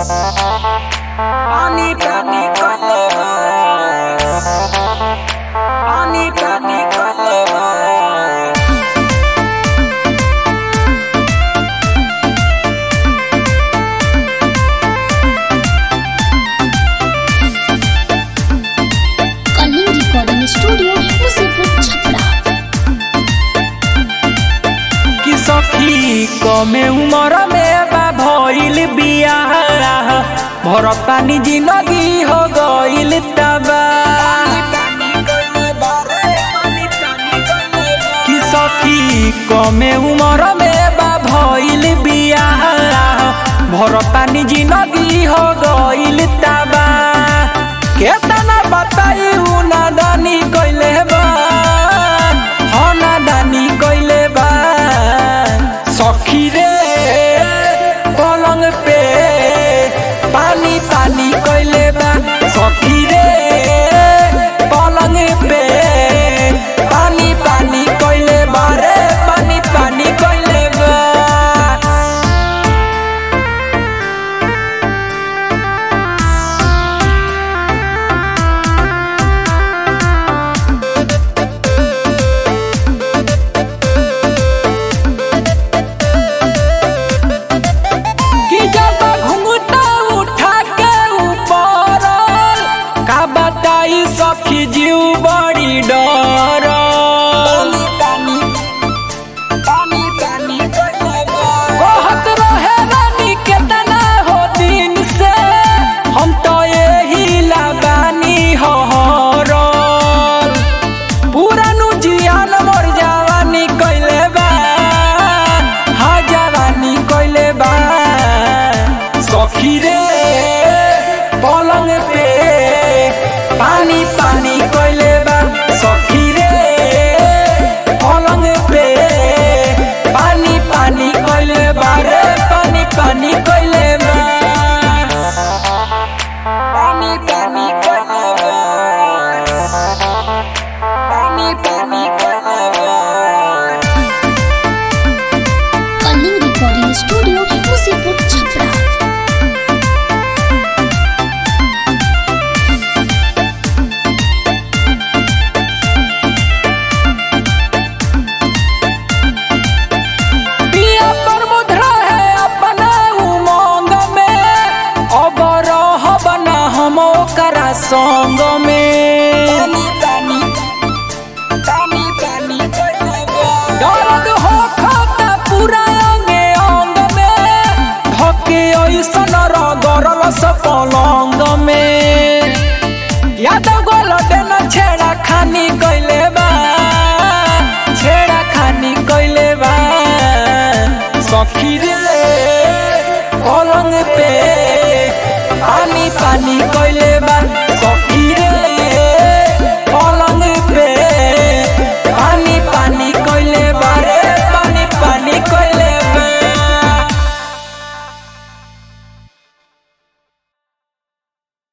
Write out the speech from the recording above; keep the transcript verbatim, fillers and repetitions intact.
पानी पानी कले पानी पानी कले कलिंग रिकॉर्डिंग स्टूडियो मुसीबत छपरा। कि सखी कमे उमर में बा भइल बियाह भरतानी जिंदगी हो गइल तबाह। कि सखी कमे उमर में बा भइल बियाह भरतानी जिंदगी हो गइल तबाह। केतना बताई उ नादानी कइले बा हो नादानी कइले बा। सखी रे पलंग पे पानी पानी कइले बा। सखी रे पलंग पे पानी पानी कइले बा रे पानी पानी कइले बा। कि जब घुंघटा उठा के ऊपर का बताई सखी जीव बड़ी डर। कहत रहे रानी केतना हो दिन से हम तो यही लगानी हो हरल। पूरा नु जियान मोर जवानी कइले बा हा जवानी कइले बा। सखी रे पलंग पे पानी पानी कइले बा। सखी रे पलंग पे पानी पानी कइले बा रे पानी पानी कइले बा। पानी पानी कइले बा पानी पानी कइले बा। कलिंग रिकॉर्डिंग स्टूडियो मुसीबत छपरा। पिया पर मुद्रा है अपना उमंग में अब रहब ना हम ओकरा संग में। दर्द हो खाता पूरा अंगे अंग में धके ऐसन रगड़ल से पलंग में।